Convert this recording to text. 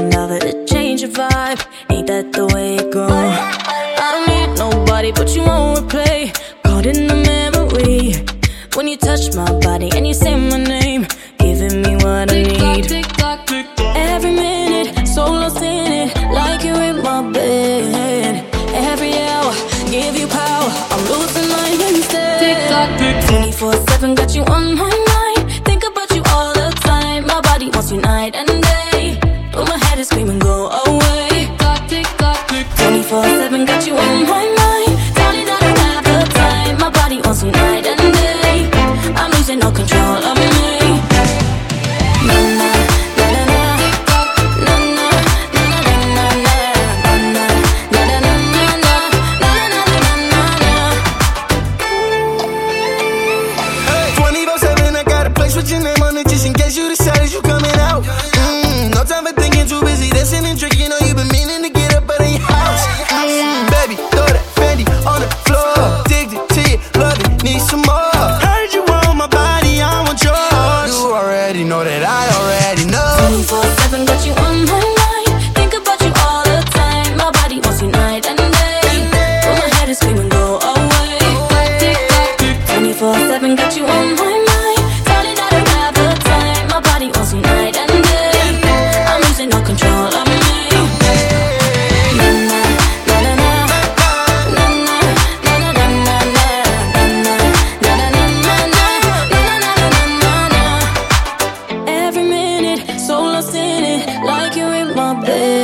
another to change your vibe. Ain't that the way it goes? I don't need nobody but you won't replay. Caught in the memory when you touch my body and you say my name, giving me what I need. Every minute, so lost in it, like you're in my bed. Every hour, give you power, I'm losing my instead. 24/7, got you on my mind. Think about you all the time. My body wants you night and day, but my head is screaming, go away. 24/7, got you on my mind. Tell you that I have the time. My body wants you night and day. I'm losing all control of me. Put your name on it just in case you decided you coming out. No time for thinking, too busy dancing and drinking. Know you been meaning to get up out of your house. Baby, throw that Fendi on the floor. Addicted to you, love it, need some more. Heard you want my body, I want yours. You already know that I already know. 24/7, got you on my mind. Think about you all the time. My body wants you night and day, but my head is screaming, go away. 24/7, got you on my mind. No control of me. Every minute, so lost in it, like you're in my bed.